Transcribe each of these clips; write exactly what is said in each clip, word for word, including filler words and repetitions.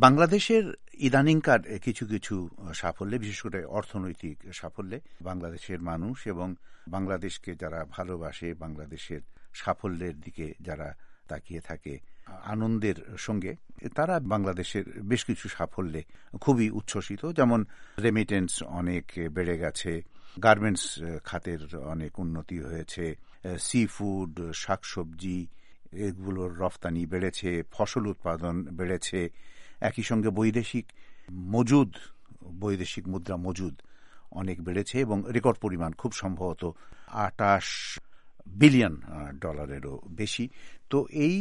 বাংলাদেশের ইদানিংকার কিছু কিছু সাফল্যে, বিশেষ করে অর্থনৈতিক সাফল্যে বাংলাদেশের মানুষ এবং বাংলাদেশকে যারা ভালোবাসে, বাংলাদেশের সাফল্যের দিকে যারা তাকিয়ে থাকে আনন্দের সঙ্গে, তারা বাংলাদেশের বেশ কিছু সাফল্যে খুবই উচ্ছ্বসিত। যেমন রেমিটেন্স অনেক বেড়ে গেছে, গার্মেন্টস খাতের অনেক উন্নতি হয়েছে, সি ফুড, শাকসবজি এগুলোর রফতানি বেড়েছে, ফসল উৎপাদন বেড়েছে, একই সঙ্গে বৈদেশিক মজুদ বৈদেশিক মুদ্রা মজুদ অনেক বেড়েছে এবং রেকর্ড পরিমাণ, খুব সম্ভবত আটাশ বিলিয়ন ডলারেরও বেশি। তো এই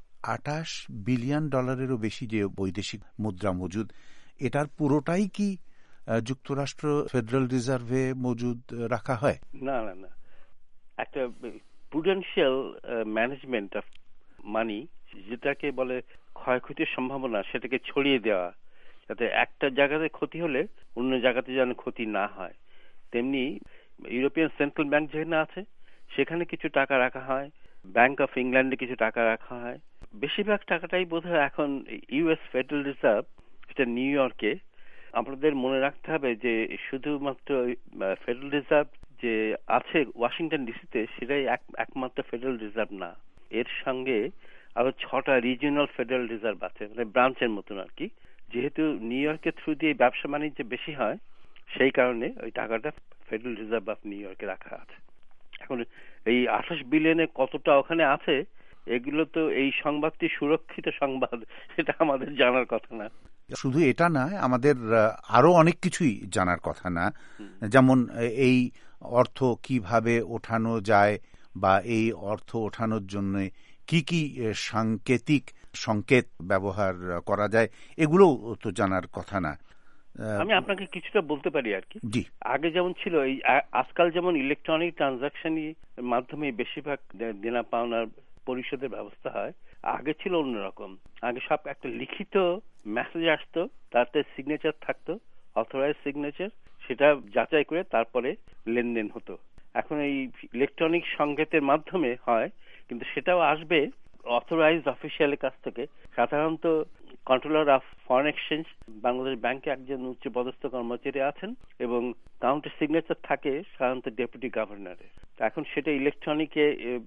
আটাশ বিলিয়ন ডলারেরও বেশি যে বৈদেশিক মুদ্রা মজুদ, এটার পুরোটাই কি যুক্তরাষ্ট্র ফেডারেল রিজার্ভে মজুদ রাখা হয়? না না না একটা প্রুডেন্সিয়াল ম্যানেজমেন্ট অফ মানি, যেটাকে বলে ক্ষয়ক্ষতির সম্ভাবনা, সেটাকে ছড়িয়ে দেওয়া, যাতে একটা জায়গাতে ক্ষতি হলে অন্য জায়গাতে যেন ক্ষতি না হয়। তেমনি ইউরোপিয়ান সেন্ট্রাল ব্যাংক যেখানে আছে সেখানে কিছু টাকা রাখা হয়, ব্যাংক অফ ইংল্যান্ডে কিছু টাকা রাখা হয়। বেশিরভাগ টাকাটাই বোধহয় এখন ইউএস ফেডারেল রিজার্ভ, যেটা নিউ ইয়র্কে। আমাদের মনে রাখতে হবে যে শুধুমাত্র ফেডারেল রিজার্ভ যে আছে ওয়াশিংটন ডিসিতে, সেটাই একমাত্র ফেডারেল রিজার্ভ না। এর সঙ্গে আরো ছটা রিজিওনাল ফেডারেল রিজার্ভ আছে, মানে ব্রাঞ্চের মতন আর কি। যেহেতু নিউ ইয়র্কের থ্রু দিয়ে ব্যবসা বাণিজ্য বেশি হয়, সেই কারণে ওই টাকাটা ফেডারেল রিজার্ভ অফ নিউ ইয়র্কে রাখা আছে। এখন এই আঠাশ বিলিয়নে কতটা ওখানে আছে, এগুলো তো এই সংবাদটি সুরক্ষিত সংবাদ, সেটা আমাদের জানার কথা না। শুধু এটা নয়, আমাদের আরো অনেক কিছুই জানার কথা না। যেমন এই অর্থ কিভাবে ওঠানো যায় বা এই অর্থ ওঠানোর জন্য কি কি সাংকেতিক সংকেত ব্যবহার করা যায়, এগুলো তো জানার কথা না। আমি আপনাকে কিছুটা বলতে পারি আর কি। জি। আগে যেমন ছিল, এই আজকাল যেমন ইলেকট্রনিক ট্রানজাকশনের মাধ্যমে বেশিরভাগ দেনা পাওনার পরিশোধের ব্যবস্থা হয়, আগে ছিল অন্যরকম। আগে সব একটা লিখিত মেসেজ আসতো, তাতে সিগনেচার থাকতো, অথরাইজ সিগনেচার, সেটা যাচাই করে তারপরে লেনদেন হতো। এখন এই ইলেকট্রনিক সংকেতের মাধ্যমে হয়, কিন্তু সেটাও আসবে অথরাইজড অফিসিয়ালের কাছ থেকে। সাধারণত controller of foreign exchange Bangladesh ব্যাংকে একজন উচ্চ পদস্থ কর্মচারী আছেন এবং কাউন্টার সিগনেচার থাকে সাধারণত ডেপুটি গভর্নরের। এখন সেটা ইলেকট্রনিকে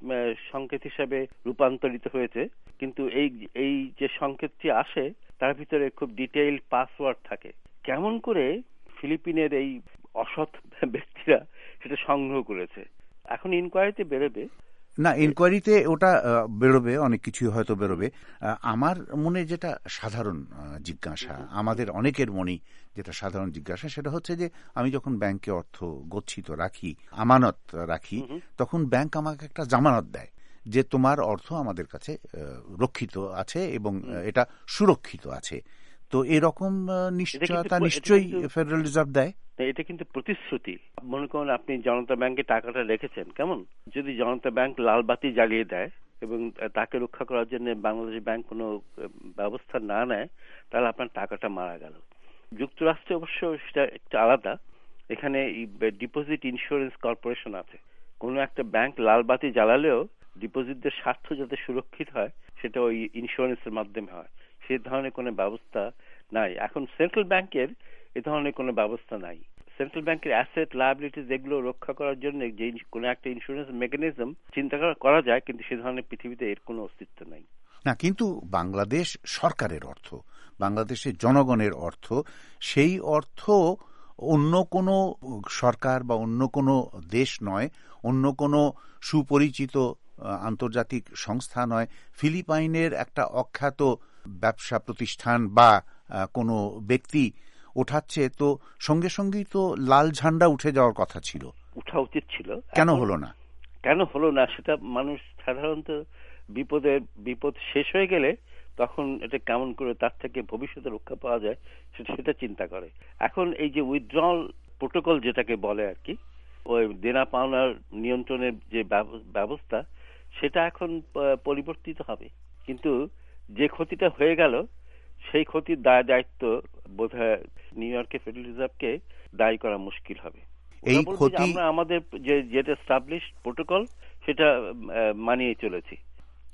সংকেত হিসাবে রূপান্তরিত হয়েছে, কিন্তু এই এই যে সংকেতটি আসে তার ভিতরে খুব ডিটেইল পাসওয়ার্ড থাকে। কেমন করে ফিলিপিনের এই অসৎ ব্যক্তিরা সেটা সংগ্রহ করেছে, এখন ইনকোয়ারিতে বেরোবে। না, ইনকোয়ারিতে ওটা বেরোবে, অনেক কিছুই হয়তো বেরোবে। আমার মনে যেটা সাধারণ জিজ্ঞাসা, আমাদের অনেকের মনে যেটা সাধারণ জিজ্ঞাসা, সেটা হচ্ছে যে আমি যখন ব্যাংকে অর্থ গচ্ছিত রাখি, আমানত রাখি, তখন ব্যাংক আমাকে একটা জামানত দেয় যে তোমার অর্থ আমাদের কাছে রক্ষিত আছে এবং এটা সুরক্ষিত আছে। তো এরকম নিশ্চয়তা নিশ্চয়ই ফেডারেল রিজার্ভ দেয়। এটা কিন্তু প্রতিশ্রুতি। মনে করুন আপনি জনতা ব্যাংকে টাকাটা রেখেছেন, কেমন যদি জনতা ব্যাংক লাল বাতি জ্বালিয়ে দেয় এবং তাকে রক্ষা করার জন্য বাংলাদেশ ব্যাংক কোনো ব্যবস্থা না নেয়, তাহলে আপনার টাকাটা মারা গেল। যুক্তরাষ্ট্রে অবশ্য সেটা একটু আলাদা। এখানে ডিপোজিট ইন্স্যুরেন্স কর্পোরেশন আছে। কোনো একটা ব্যাংক লাল বাতি জ্বালালেও ডিপোজিটদের স্বার্থ যাতে সুরক্ষিত হয়, সেটা ওই ইন্স্যুরেন্সের মাধ্যমে হয়। সে ধরনের কোনো ব্যবস্থা নাই। এখন সেন্ট্রাল ব্যাংকের এ ধরনের কোনো ব্যবস্থা নাই। সেন্ট্রাল ব্যাংকের অ্যাসেট লায়াবিলিটিস এগুলো রক্ষা করার জন্য যে কোনো একটা ইন্স্যুরেন্স মেকানিজম চিন্তা করা যায়, কিন্তু সে ধরনের পৃথিবীতে এর কোনো অস্তিত্ব নাই। না, কিন্তু বাংলাদেশ সরকারের অর্থ, বাংলাদেশের জনগণের অর্থ, সেই অর্থ অন্য কোনো সরকার বা অন্য কোনো দেশ নয়, অন্য কোনো সুপরিচিত আন্তর্জাতিক সংস্থা নয়, ফিলিপাইনের একটা অখ্যাত ব্যবসা প্রতিষ্ঠান বা কোনো ব্যক্তি ওঠাচ্ছে, তো সঙ্গে সঙ্গেই তো লাল ঝান্ডা উঠে যাওয়ার কথা ছিল, উঠা উচিত ছিল। কেন হলো না? কেন হলো না সেটা মানুষ সাধারণত বিপদের বিপদ শেষ হয়ে গেলে তখন এটা কেমন করে তার থেকে ভবিষ্যতে রক্ষা পাওয়া যায় সেটা সেটা চিন্তা করে। এখন এই যে উইথড্রল প্রোটোকল যেটাকে বলে আর কি, ওই দেনা পাওনার নিয়ন্ত্রণের যে ব্যবস্থা, সেটা এখন পরিবর্তিত হবে। কিন্তু যে ক্ষতিটা হয়ে গেল সেই ক্ষতির দায় দায়িত্ব বোধহয় নিউ ইয়র্কের ফেডারেল রিজার্ভকে দায়ী করা মুশকিল হবে। এই ক্ষতি আমরা আমাদের যে যেটা এস্টাবলিশ প্রোটোকল সেটা মানিয়ে চলেছি।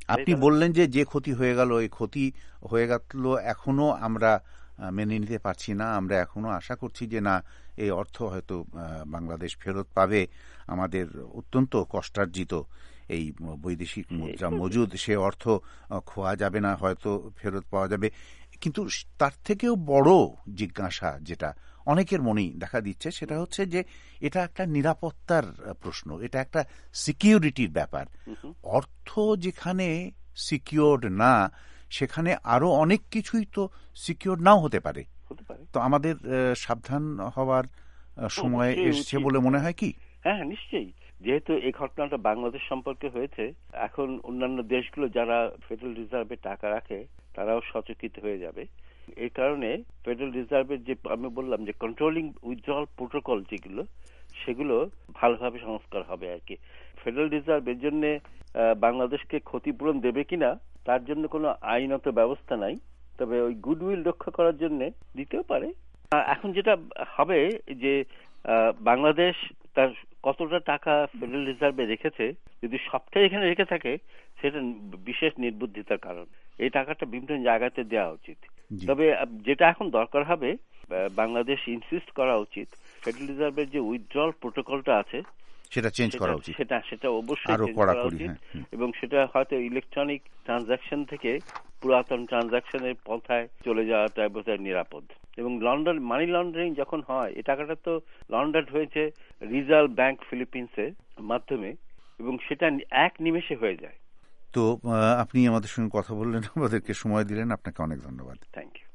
আপনি বললেন যে যে ক্ষতি হয়ে গেল এই ক্ষতি হয়ে গেল এখনো আমরা মেনে নিতে পারছি না, আমরা এখনো আশা করছি যে না এই অর্থ হয়তো বাংলাদেশ ফেরত পাবে, আমাদের অত্যন্ত কষ্টার্জিত এই বৈদেশিক মুদ্রা মজুদ সে অর্থ খোয়া যাবে না, হয়তো ফেরত পাওয়া যাবে। কিন্তু তার থেকেও বড় জিজ্ঞাসা যেটা অনেকের মনেই দেখা দিচ্ছে সেটা হচ্ছে যে এটা একটা নিরাপত্তার প্রশ্ন, এটা একটা সিকিউরিটির ব্যাপার। অর্থ যেখানে সিকিউরড না সেখানে আরো অনেক কিছুই তো সিকিউর নাও হতে পারে। তো আমাদের সাবধান হওয়ার সময় এসেছে বলে মনে হয় কি? হ্যাঁ নিশ্চয়ই, যেহেতু এই ঘটনাটা বাংলাদেশ সম্পর্কে হয়েছে, এখন অন্যান্য দেশগুলো যারা ফেডারেল রিজার্ভে টাকা রাখে তারাও সচকিত হয়ে যাবে। এই কারণে ফেডারেল রিজার্ভের যে আমি বললাম যে কন্ট্রোলিং উইথড্রল প্রোটোকল যেগুলো সেগুলো ভালোভাবে সংস্কার হবে আর কি। ফেডারেল রিজার্ভ এর জন্য বাংলাদেশকে ক্ষতিপূরণ দেবে কিনা তার জন্য কোনো আইনত ব্যবস্থা নাই, তবে ওই গুডউইল রক্ষা করার জন্য দিতেও পারে। এখন যেটা হবে যে বাংলাদেশ তার কতটা টাকা ফেডারেল রিজার্ভে রেখেছে, যদি সবটাই এখানে রেখে থাকে সেটা বিশেষ নির্বুদ্ধিতার কারণ, এই টাকাটা বিভিন্ন জায়গাতে দেওয়া উচিত। তবে যেটা এখন দরকার হবে, বাংলাদেশ ইনসিস্ট করা উচিত ফেডারেল রিজার্ভের যে উইথড্রল প্রোটোকলটা আছে সেটা চেঞ্জ করা উচিত, সেটা সেটা অবশ্যই চেঞ্জ করা উচিত, এবং সেটা হয়তো ইলেকট্রনিক ট্রানজাকশন থেকে পুরাতন ট্রানজাকশনের পন্থায় চলে যাওয়াটা বোধহয় নিরাপদ। এবং লন্ডন মানি লন্ডারিং যখন হয়, এই টাকাটা তো লন্ডন হয়েছে রিজার্ভ ব্যাংক ফিলিপিন্সের মাধ্যমে, এবং সেটা এক নিমেষে হয়ে যায়। তো আপনি আমাদের সঙ্গে কথা বললেন, আমাদেরকে সময় দিলেন, আপনাকে অনেক ধন্যবাদ। Thank you.